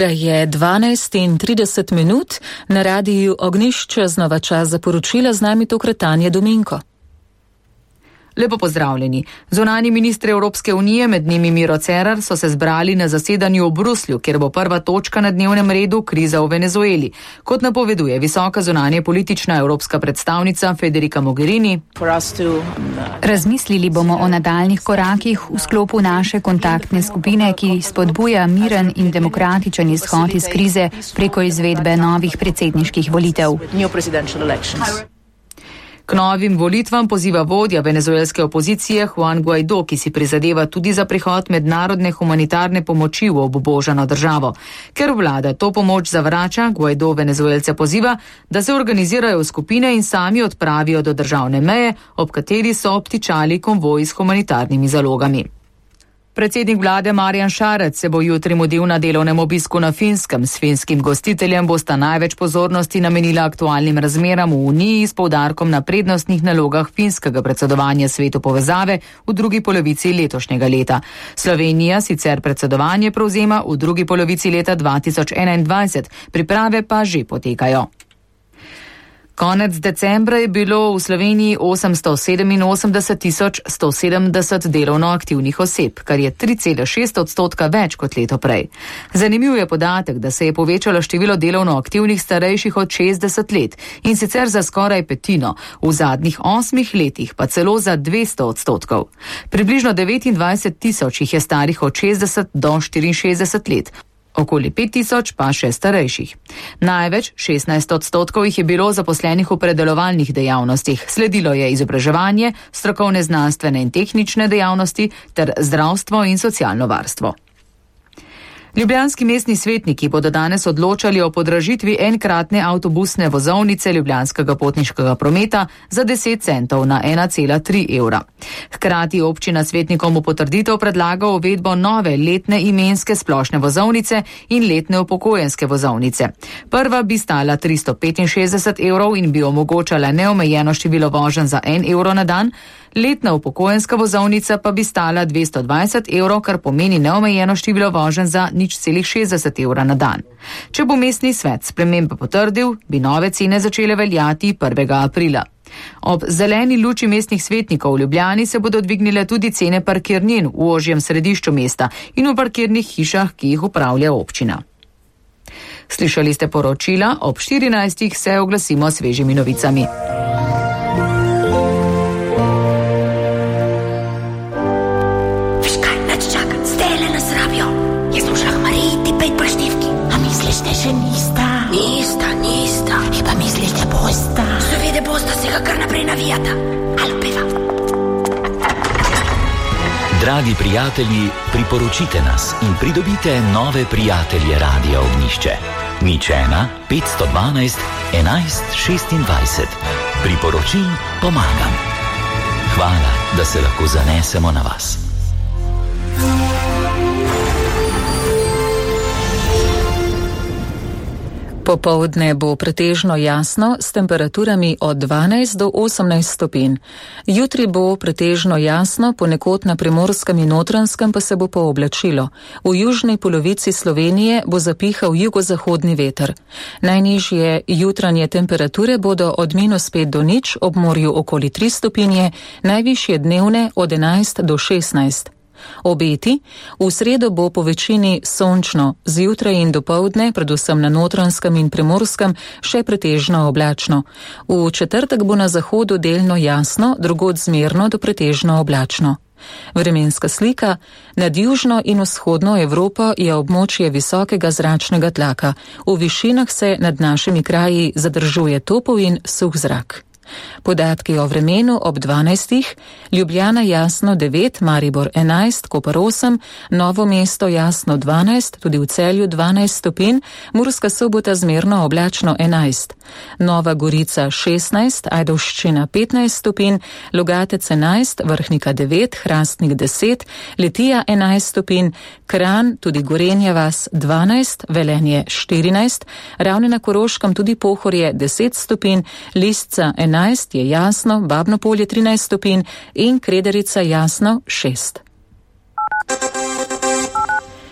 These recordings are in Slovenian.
Je 12:30 na radiju Ognjišče, znova čas za poročila, z nami tokrat Tanja Dominko. Lepo pozdravljeni. Zunanji ministri Evropske unije, med njimi Miro Cerar, so se zbrali na zasedanju v Bruslju, kjer bo prva točka na dnevnem redu kriza v Venezueli. Kot napoveduje visoka zunanje politična evropska predstavnica Federica Mogherini. Razmislili bomo o nadaljnih korakih v sklopu naše kontaktne skupine, ki spodbuja miren in demokratičen izhod iz krize preko izvedbe novih predsedniških volitev. K novim volitvam poziva vodja venezuelske opozicije Juan Guaido, ki si prizadeva tudi za prihod mednarodne humanitarne pomoči v obubožano državo. Ker vlada to pomoč zavrača, Guaido venezuelce poziva, da se organizirajo v skupine in sami odpravijo do državne meje, ob kateri so obtičali konvoji s humanitarnimi zalogami. Predsednik vlade Marjan Šarec se bo jutri mudil na delovnem obisku na Finskem. S finskim gostiteljem bosta največ pozornosti namenila aktualnim razmeram v Uniji s poudarkom na prednostnih nalogah finskega predsedovanja Svetu povezave v drugi polovici letošnjega leta. Slovenija sicer predsedovanje prevzema v drugi polovici leta 2021, priprave pa že potekajo. Konec decembra je bilo v Sloveniji 887.170 delovno aktivnih oseb, kar je 3,6% več kot leto prej. Zanimiv je podatek, da se je povečalo število delovno aktivnih starejših od 60 let in sicer za skoraj petino, v zadnjih 8 letih pa celo za 200%. Približno 29.000 jih je starih od 60 do 64 let. Okoli 5.000 pa še starejših. Največ, 16% jih je bilo zaposlenih v predelovalnih dejavnostih. Sledilo je izobraževanje, strokovne, znanstvene in tehnične dejavnosti ter zdravstvo in socialno varstvo. Ljubljanski mestni svetniki bodo danes odločali o podražitvi enkratne avtobusne vozovnice ljubljanskega potniškega prometa za 10 centov na 1,3 evra. Hkrati občina svetnikom v potrditev predlaga uvedbo nove letne imenske splošne vozovnice in letne upokojenske vozovnice. Prva bi stala 365 evrov in bi omogočala neomejeno število voženj za 1 evro na dan, letna upokojenska vozovnica pa bi stala 220 evrov, kar pomeni neomejeno število voženj za 0,60 evra na dan. Če bo mestni svet spremembe potrdil, bi nove cene začele veljati 1. aprila. Ob zeleni luči mestnih svetnikov v Ljubljani se bodo dvignile tudi cene parkirnin v ožjem središču mesta in v parkirnih hišah, ki jih upravlja občina. Slišali ste poročila, ob 14. se oglasimo s svežimi novicami. Še nista. I pa misliš, da bosta. Seveda bosta, se ga kar naprej navijata. Ali peva. Dragi prijatelji, priporočite nas in pridobite nove prijatelje Radia Ognjišče. 01 512 11 26. Priporočil pomagam. Hvala, da se lahko zanesemo na vas. Popoldne bo pretežno jasno s temperaturami od 12 do 18 stopinj. Jutri bo pretežno jasno, ponekod na Primorskem in Notranjskem pa se bo pooblačilo. V južni polovici Slovenije bo zapihal jugozahodni veter. Najnižje jutranje temperature bodo od -5 do 0, ob morju okoli 3 stopinje, najvišje dnevne od 11 do 16. Obeti: v sredo bo po večini sončno, zjutraj in dopoldne, predvsem na Notranjskem in Primorskem, še pretežno oblačno. V četrtek bo na zahodu delno jasno, drugod zmerno do pretežno oblačno. Vremenska slika: nad južno in vzhodno Evropo je območje visokega zračnega tlaka. V višinah se nad našimi kraji zadržuje topel in suh zrak. Podatki o vremenu ob 12. Ljubljana jasno 9, Maribor 11, Koper 8, Novo mesto jasno 12, tudi v Celju 12 stopinj, Murska Sobota zmerno oblačno 11, Nova Gorica 16, Ajdovščina 15 stopinj, Logatec 11, Vrhnika 9, Hrastnik 10, Litija 11 stopinj, Kranj, tudi Gorenja vas 12, Velenje 14, Ravne na Koroškem tudi Pohorje 10 stopinj, Lisca 11 je jasno, Babno Polje 13 stopinj in Krederica jasno 6.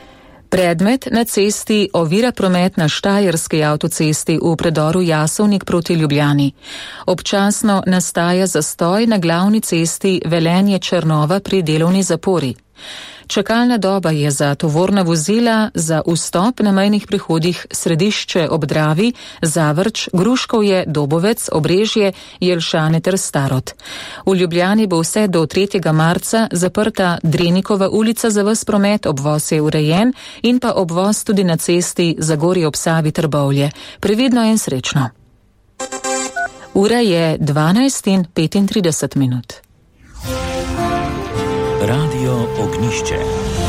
Predmet na cesti ovira promet na Štajerski avtocesti v predoru Jasovnik proti Ljubljani. Občasno nastaja zastoj na glavni cesti Velenje-Črnova pri delovni zapori. Čakalna doba je za tovorna vozila za vstop na mejnih prehodih Središče ob Dravi, Zavrč, Gruškovje, Dobovec, Obrežje, Jelšane ter Starod. V Ljubljani bo vse do 3. marca zaprta Drenikova ulica za ves promet, obvoz je urejen in pa obvoz tudi na cesti Zagorje ob Savi Trbovlje. Previdno in srečno. Ura je 12:35. Radio Ognjišče.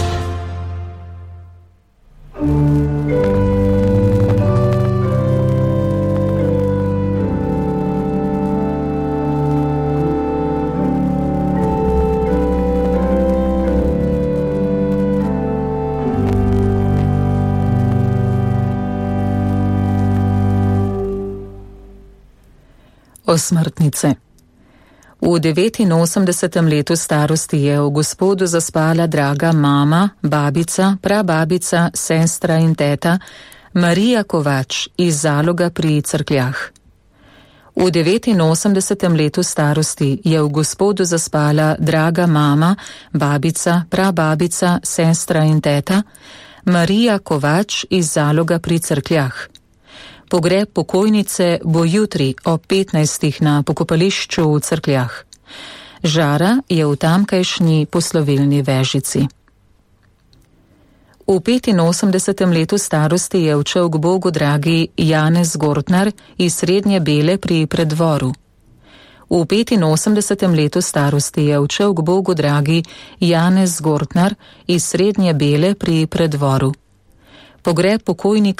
Osmrtnice. V 89. letu starosti je v Gospodu zaspala draga mama, babica, prababica, sestra in teta Marija Kovač iz Zaloga pri Cerkljah. V 89. letu starosti je v Gospodu zaspala draga mama, babica, prababica, sestra in teta Marija Kovač iz Zaloga pri Cerkljah. Pogreb pokojnice bo jutri ob 15. na pokopališču v Cerkljah. Žara je v tamkajšnji poslovilni vežici. V 85. letu starosti je odšel k Bogu dragi Janez Gortnar iz Srednje Bele pri Preddvoru. V 85. letu starosti je odšel k Bogu dragi Janez Gortnar iz Srednje Bele pri Preddvoru. Pogreb pokojnika